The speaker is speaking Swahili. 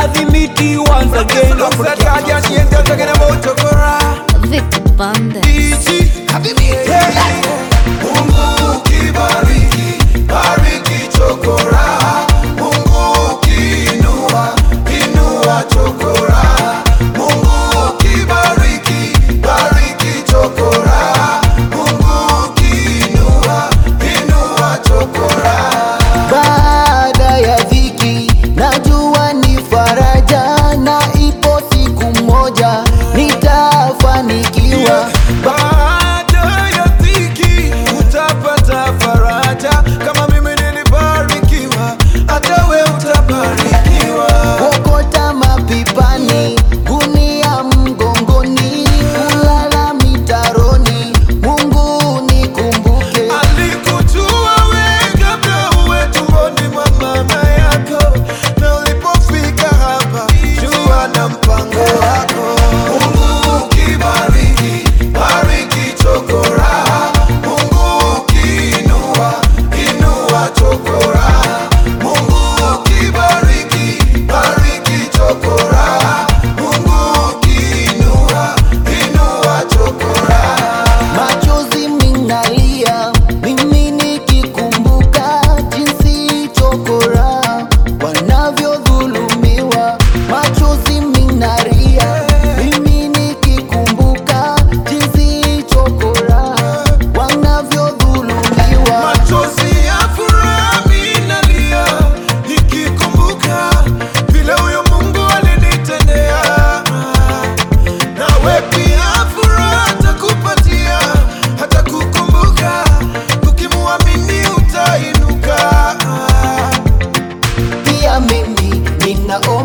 Adhimiti once again. Vic Bande. Mungu kibariki, bariki chokora. Mungu kiinua, inua chokora. Mungu kibariki, bariki chokora. Mungu kiinua, inua chokora. Baada ya dhiki najua ni faraja, na ipo siku moja nitafanikiwa. Baada ya dhiki utapata faraja, kama mimi nilibarikiwa, hata wewe utabarikiwa. Kokota mapipani, gunia mgongoni, kulala mitaroni, Mungu nikumbuke. Alikujua wewe kabla uwe tumboni mwa mama yako, na ulipofika hapa jua na mpango wako. Mungu kibariki, bariki chokora. Mungu kiinua, inua chokora. Mungu kibariki, bariki chokora. Mungu kiinua, inua chokora. Machozi minalia mimi nikikumbuka jinsi chokora wanavyodhulumiwa. Machozi minalia mimi nikikumbuka jinsi chokora wanavyodhulumiwa. Machozi ya furaha minalia nikikumbuka vile huyo Mungu alinitendea. Nawe pia furaha atakupatia, hata kukumbuka, ukimuamini utainuka. Pia mimi ninaomba